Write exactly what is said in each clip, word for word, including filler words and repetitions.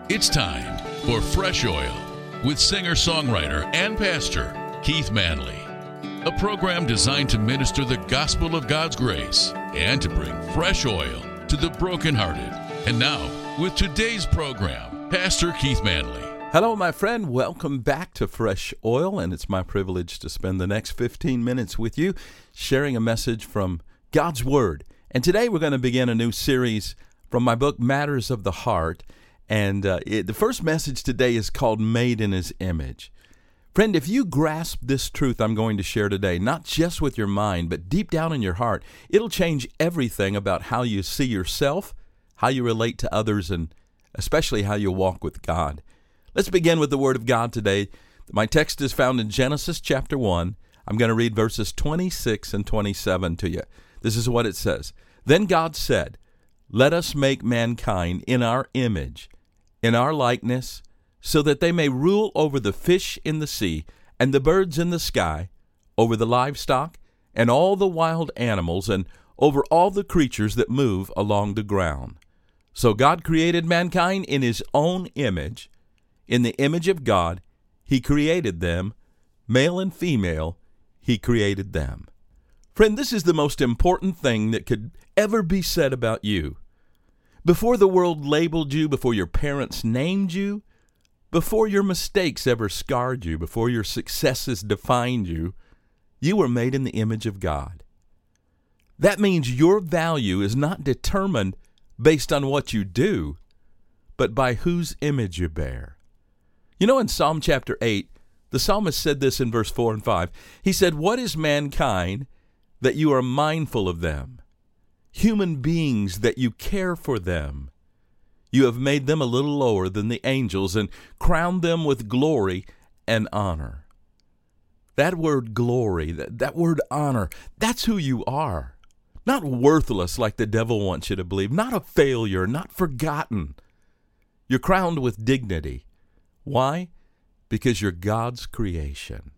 It's time for Fresh Oil with singer-songwriter and pastor Keith Manley, a program designed to minister the gospel of God's grace and to bring fresh oil to the brokenhearted. And now, with today's program, Pastor Keith Manley. Hello, my friend. Welcome back to Fresh Oil, and it's my privilege to spend the next fifteen minutes with you sharing a message from God's Word. And today we're going to begin a new series from my book, Matters of the Heart. And uh, it, the first message today is called Made in His Image. Friend, if you grasp this truth I'm going to share today, not just with your mind, but deep down in your heart, it'll change everything about how you see yourself, how you relate to others, and especially how you walk with God. Let's begin with the Word of God today. My text is found in Genesis chapter one. I'm going to read verses twenty-six and twenty-seven to you. This is what it says. Then God said, "Let us make mankind in our image, in our likeness, so that they may rule over the fish in the sea and the birds in the sky, over the livestock and all the wild animals, and over all the creatures that move along the ground." So God created mankind in His own image. In the image of God, He created them. Male and female, He created them. Friend, this is the most important thing that could ever be said about you. Before the world labeled you, before your parents named you, before your mistakes ever scarred you, before your successes defined you, you were made in the image of God. That means your value is not determined based on what you do, but by whose image you bear. You know, in Psalm chapter eight, the psalmist said this in verse four and five. He said, "What is mankind that you are mindful of them? Human beings that you care for them. You have made them a little lower than the angels and crowned them with glory and honor." That word glory, that, that word honor, that's who you are. Not worthless like the devil wants you to believe, not a failure, not forgotten. You're crowned with dignity. Why? Because you're God's creation.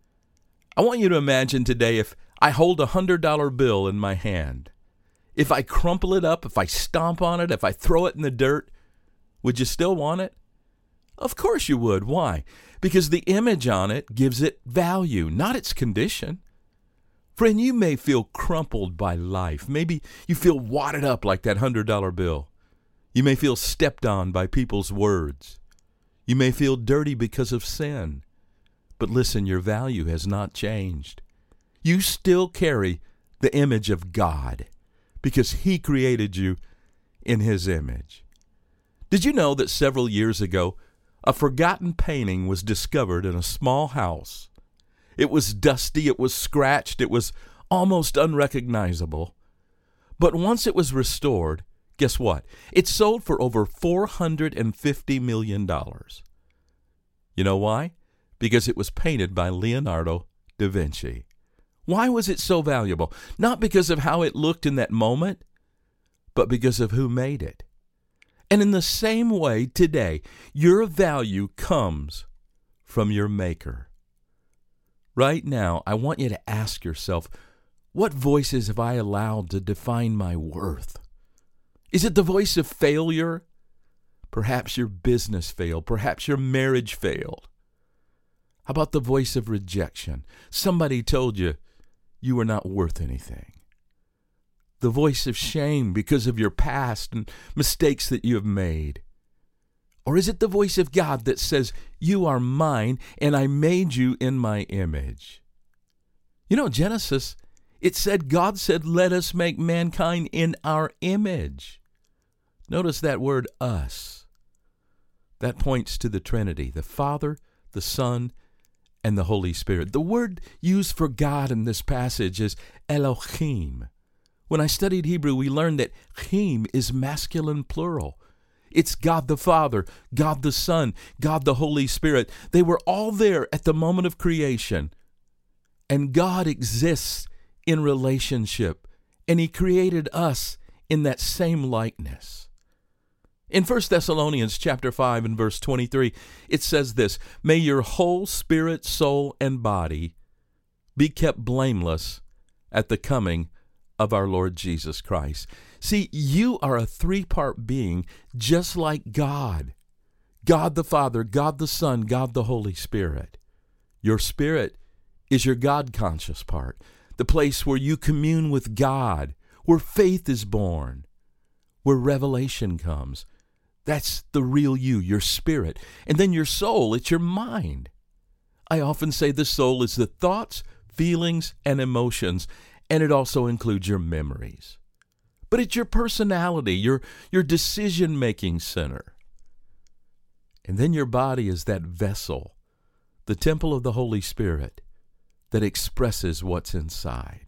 I want you to imagine today if I hold a one hundred dollar bill in my hand. If I crumple it up, if I stomp on it, if I throw it in the dirt, would you still want it? Of course you would. Why? Because the image on it gives it value, not its condition. Friend, you may feel crumpled by life. Maybe you feel wadded up like that one hundred dollar bill. You may feel stepped on by people's words. You may feel dirty because of sin. But listen, your value has not changed. You still carry the image of God, because He created you in His image. Did you know that several years ago, a forgotten painting was discovered in a small house? It was dusty, it was scratched, it was almost unrecognizable. But once it was restored, guess what? It sold for over four hundred fifty million dollars. You know why? Because it was painted by Leonardo da Vinci. Why was it so valuable? Not because of how it looked in that moment, but because of who made it. And in the same way today, your value comes from your Maker. Right now, I want you to ask yourself, what voices have I allowed to define my worth? Is it the voice of failure? Perhaps your business failed. Perhaps your marriage failed. How about the voice of rejection? Somebody told you you are not worth anything. The voice of shame because of your past and mistakes that you have made. Or is it the voice of God that says, "You are mine and I made you in my image"? You know, Genesis, it said, God said, "Let us make mankind in our image." Notice that word us. That points to the Trinity, the Father, the Son, and the Holy Spirit. The word used for God in this passage is Elohim. When I studied Hebrew, we learned that Him is masculine plural. It's God the Father, God the Son, God the Holy Spirit. They were all there at the moment of creation. And God exists in relationship, and He created us in that same likeness. In First Thessalonians chapter five and verse twenty-three, it says this, "May your whole spirit, soul, and body be kept blameless at the coming of our Lord Jesus Christ." See, you are a three-part being just like God. God the Father, God the Son, God the Holy Spirit. Your spirit is your God-conscious part, the place where you commune with God, where faith is born, where revelation comes. That's the real you, your spirit. And then your soul, it's your mind. I often say the soul is the thoughts, feelings, and emotions, and it also includes your memories. But it's your personality, your, your decision-making center. And then your body is that vessel, the temple of the Holy Spirit, that expresses what's inside.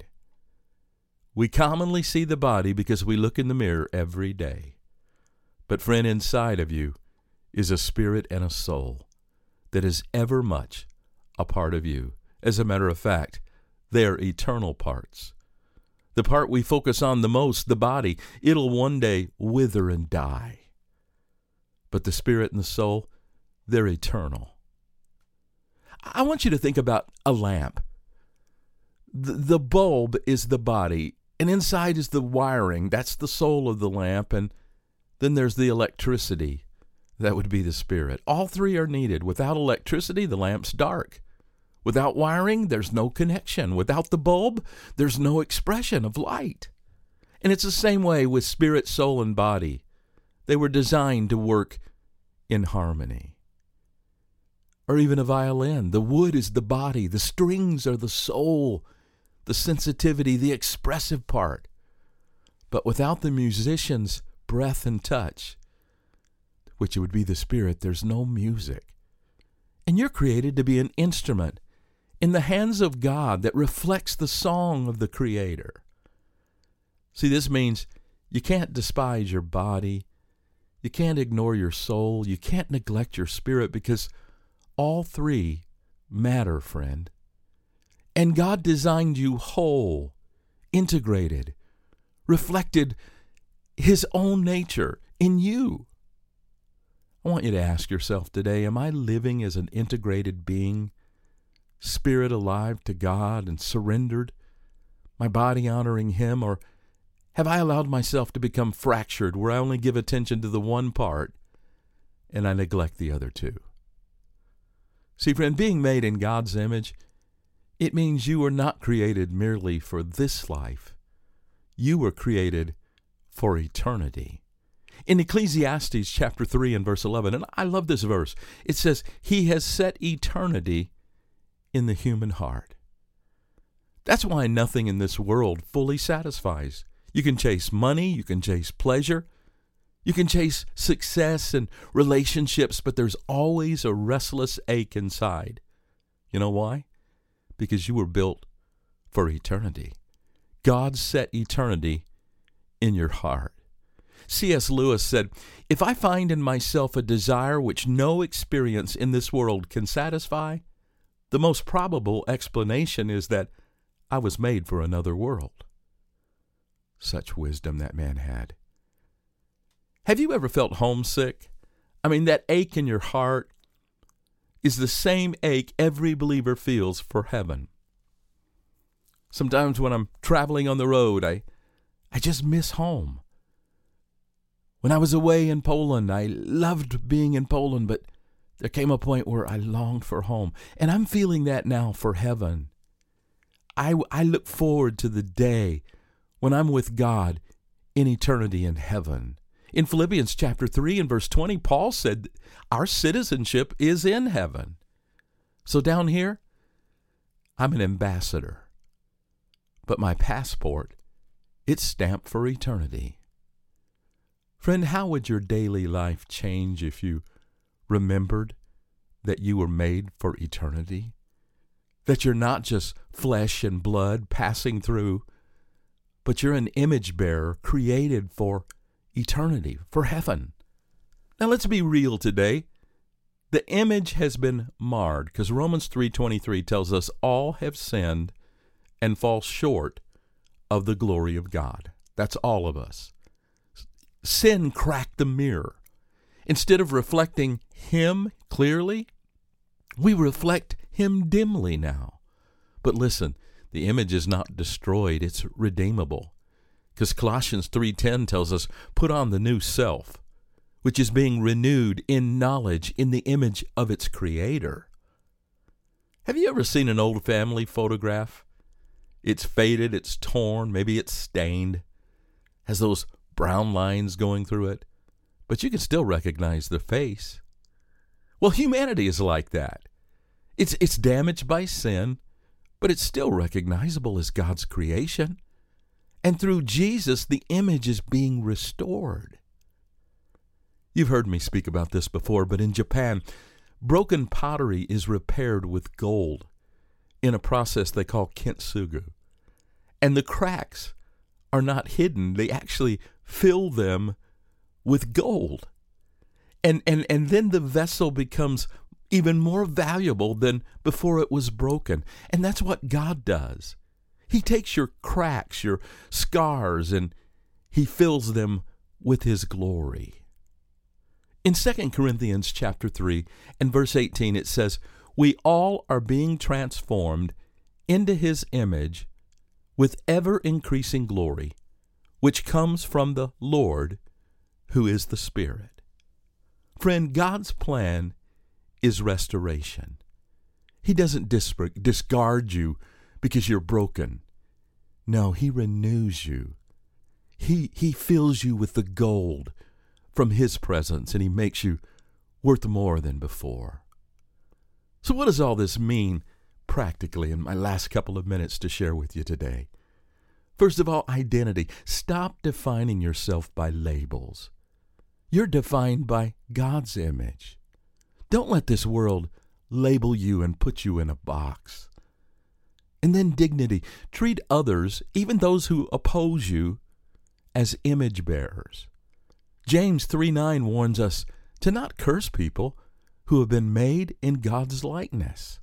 We commonly see the body because we look in the mirror every day. But friend, inside of you is a spirit and a soul that is ever much a part of you. As a matter of fact, they are eternal parts. The part we focus on the most, the body, it'll one day wither and die. But the spirit and the soul, they're eternal. I want you to think about a lamp. The, the bulb is the body, and inside is the wiring. That's the soul of the lamp, and then there's the electricity. That would be the spirit. All three are needed. Without electricity, the lamp's dark. Without wiring, there's no connection. Without the bulb, there's no expression of light. And it's the same way with spirit, soul, and body. They were designed to work in harmony. Or even a violin. The wood is the body. The strings are the soul, the sensitivity, the expressive part. But without the musician's breath and touch, which would be the spirit, there's no music. And you're created to be an instrument in the hands of God that reflects the song of the Creator. See, this means you can't despise your body. You can't ignore your soul. You can't neglect your spirit, because all three matter, friend. And God designed you whole, integrated, reflected His own nature in you. I want you to ask yourself today, am I living as an integrated being, spirit alive to God and surrendered, my body honoring Him, or have I allowed myself to become fractured where I only give attention to the one part and I neglect the other two? See, friend, being made in God's image, it means you were not created merely for this life. You were created for eternity. In Ecclesiastes chapter three and verse eleven, and I love this verse, it says, He has set eternity in the human heart. That's why nothing in this world fully satisfies. You can chase money, you can chase pleasure, you can chase success and relationships, but there's always a restless ache inside. You know why? Because you were built for eternity. God set eternity in your heart. C S Lewis said, if I find in myself a desire which no experience in this world can satisfy, the most probable explanation is that I was made for another world. Such wisdom that man had. Have you ever felt homesick? I mean, that ache in your heart is the same ache every believer feels for heaven. Sometimes when I'm traveling on the road, I, I just miss home. When I was away in Poland, I loved being in Poland, but there came a point where I longed for home. And I'm feeling that now for heaven. I, I look forward to the day when I'm with God in eternity in heaven. In Philippians chapter three and verse twenty, Paul said our citizenship is in heaven. So down here, I'm an ambassador. But my passport, it's stamped for eternity. Friend, how would your daily life change if you remembered that you were made for eternity? That you're not just flesh and blood passing through, but you're an image bearer created for eternity, for heaven. Now let's be real today. The image has been marred because Romans three twenty-three tells us all have sinned and fall short of the glory of God. That's all of us. Sin cracked the mirror. Instead of reflecting Him clearly, we reflect Him dimly now. But listen, the image is not destroyed, it's redeemable. Because Colossians three ten tells us, put on the new self, which is being renewed in knowledge in the image of its creator. Have you ever seen an old family photograph? It's faded, it's torn, maybe it's stained, has those brown lines going through it, but you can still recognize the face. Well, humanity is like that. It's, it's damaged by sin, but it's still recognizable as God's creation. And through Jesus, the image is being restored. You've heard me speak about this before, but in Japan, broken pottery is repaired with gold in a process they call kintsugi. And the cracks are not hidden. They actually fill them with gold. And, and, and then the vessel becomes even more valuable than before it was broken. And that's what God does. He takes your cracks, your scars, and he fills them with his glory. In Second Corinthians chapter three and verse eighteen, it says, "We all are being transformed into his image with ever-increasing glory, which comes from the Lord, who is the Spirit." Friend, God's plan is restoration. He doesn't dis- discard you because you're broken. No, he renews you. He, he fills you with the gold from his presence, and he makes you worth more than before. So what does all this mean practically in my last couple of minutes to share with you today? First of all, identity. Stop defining yourself by labels. You're defined by God's image. Don't let this world label you and put you in a box. And then dignity. Treat others, even those who oppose you, as image bearers. James three nine warns us to not curse people who have been made in God's likeness.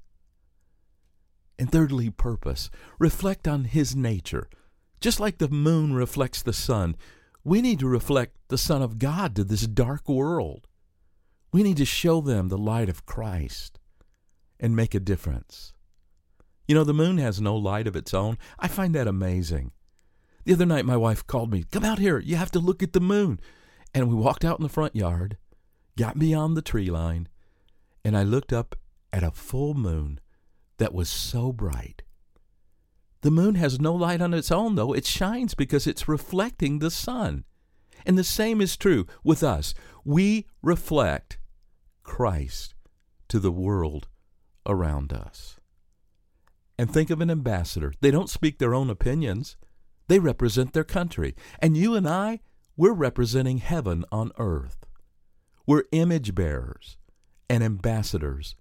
And thirdly, purpose. Reflect on his nature. Just like the moon reflects the sun, we need to reflect the Son of God to this dark world. We need to show them the light of Christ and make a difference. You know, the moon has no light of its own. I find that amazing. The other night, my wife called me, "Come out here, you have to look at the moon." And we walked out in the front yard, got beyond the tree line, and I looked up at a full moon that was so bright. The moon has no light on its own, though. It shines because it's reflecting the sun. And the same is true with us. We reflect Christ to the world around us. And think of an ambassador. They don't speak their own opinions. They represent their country. And you and I, we're representing heaven on earth. We're image bearers and ambassadors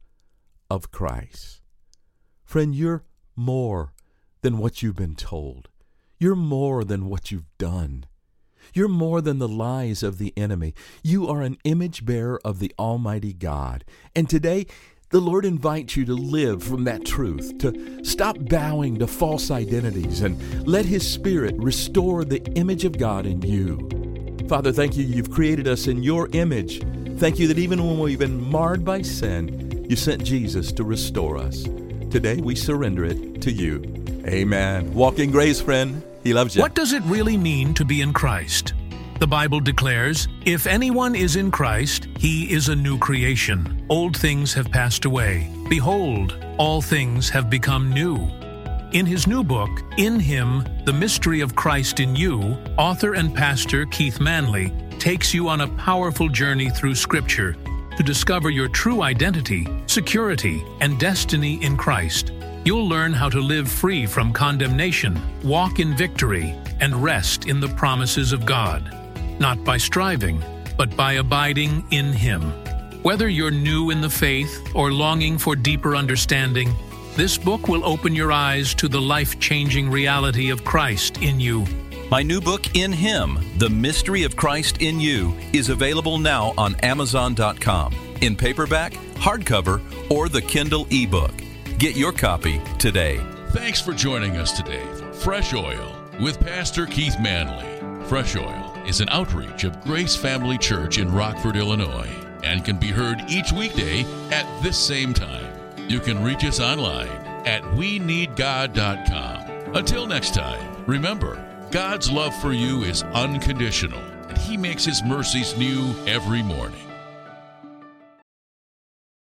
of Christ. Friend, you're more than what you've been told. You're more than what you've done. You're more than the lies of the enemy. You are an image bearer of the Almighty God. And today, the Lord invites you to live from that truth, to stop bowing to false identities and let his Spirit restore the image of God in you. Father, thank you. You've created us in your image. Thank you that even when we've been marred by sin, you sent Jesus to restore us. Today, we surrender it to you. Amen. Walk in grace, friend. He loves you. What does it really mean to be in Christ? The Bible declares, "If anyone is in Christ, he is a new creation. Old things have passed away. Behold, all things have become new." In his new book, In Him, The Mystery of Christ in You, author and pastor Keith Manley takes you on a powerful journey through Scripture to discover your true identity, security, and destiny in Christ. You'll learn how to live free from condemnation, walk in victory, and rest in the promises of God. Not by striving, but by abiding in Him. Whether you're new in the faith or longing for deeper understanding, this book will open your eyes to the life-changing reality of Christ in you. My new book, In Him, The Mystery of Christ in You, is available now on Amazon dot com, in paperback, hardcover, or the Kindle ebook. Get your copy today. Thanks for joining us today for Fresh Oil with Pastor Keith Manley. Fresh Oil is an outreach of Grace Family Church in Rockford, Illinois, and can be heard each weekday at this same time. You can reach us online at we need god dot com. Until next time, remember, God's love for you is unconditional, and He He makes His mercies new every morning.